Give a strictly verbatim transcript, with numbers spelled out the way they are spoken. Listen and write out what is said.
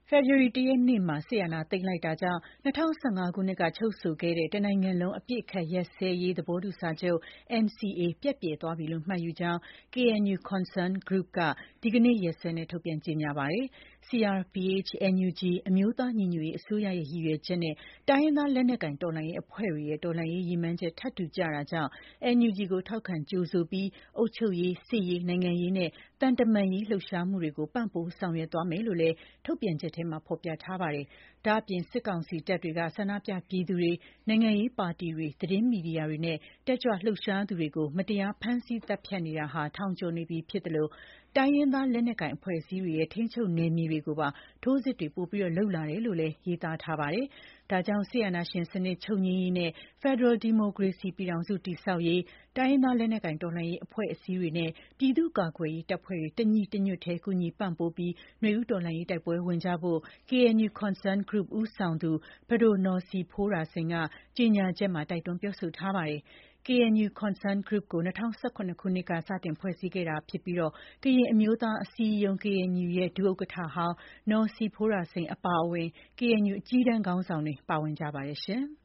ဖေဖော်ဝါရီလ ၁ ရက်နေ့မှာ စစ်အာဏာသိမ်းလိုက်တာကြောင့် ၂၀၁၅ ခုနှစ်က ချုပ်ဆိုခဲ့တဲ့ တစ်နိုင်ငံလုံး အပစ်အခတ်ရပ်စဲရေး သဘောတူစာချုပ် N C A ပျက်ပြယ်သွားပြီလို့ မှတ်ယူကြောင်း K N U Concerned Group က ဒီကနေ့ ရက်စွဲနဲ့ ထုတ်ပြန်ကြေညာပါတယ်။ C R P H ၊ N U G အမျိုးသားညီညွတ်ရေးအစိုးရရဲ့ ရည်ရွယ်ချက်နဲ့ တိုင်းရင်းသားလက်နက်ကိုင်တော်လှန်ရေးအဖွဲ့တွေရဲ့ တော်လှန်ရေးရည်မှန်းချက် ထပ်တူကျတာကြောင့် N U G ကို ထောက်ခံကြိုဆိုပြီး အုပ်ချုပ်ရေး၊ စစ်ရေး၊ နိုင်ငံရေးနဲ့ သံတမန်ရေးလှုပ်ရှားမှုတွေကို ပံ့ပိုးဆောင်ရွက်သွားမယ်လို့လည်း ထုတ်ပြန်ချက်ထဲမှာ ဖော်ပြထားပါတယ်။ ဒါ့အပြင် စစ်ကောင်စီတပ်တွေက ဆန္ဒပြပြည်သူတွေ၊ နိုင်ငံရေးပါတီတွေ၊ သတင်းမီဒီယာတွေနဲ့ တက်ကြွလှုပ်ရှားသူတွေကို မတရားဖမ်းဆီးသတ်ဖြတ်နေတာဟာ ထောင်ကျော်နေပြီဖြစ်သလို တိုင်းရင်းသားလက်နက်ကိုင်အဖွဲ့အစည်းတွေရဲ့ ထိန်းချုပ်နယ်မြေတွေကိုပါ ထိုးစစ်တွေ ပိုပြီးလုပ်လာတယ်လို့လည်း ရေးသားထားပါတယ်။ ဒါကြောင့် စစ်အာဏာရှင်စနစ် ချုပ်ငြိမ်းရေးနဲ့ ဖက်ဒရယ်ဒီမိုကရေစီပြည်ထောင်စု တည်ဆောက်ရေး တိုင်းရင်းသားလက်နက်ကိုင်တော်လှန်ရေးအဖွဲ့အစည်းတွေနဲ့ ပြည်သူ့ကာကွယ်ရေးတပ်ဖွဲ့တွေ တညီတညွတ်တည်း ကူညီပံ့ပိုးပြီး နွေဦးတော်လှန်ရေးတိုက်ပွဲဝင်ကြဖို့ K N U Concerned Group ဦးဆောင်သူ ပဒိုနော်စီဖိုးရာစိန်က ကြေညာချက်မှာ တိုက်တွန်းပြောဆိုထားပါတယ်။ K N U Concerned Group ကို ၂၀၁၇ ခုနှစ်က စတင်ဖွဲ့စည်းခဲ့တာဖြစ်ပြီး ကရင်အမျိုးသားအစည်းအရုံး K N U ရဲ့ ဒုဥက္ကဋ္ဌဟောင်း နော်စီဖိုးရာစိန်အပါအဝင် K N U အကြီးတန်းခေါင်းဆောင်တွေ ပါဝင်ကြပါတယ်ရှင်။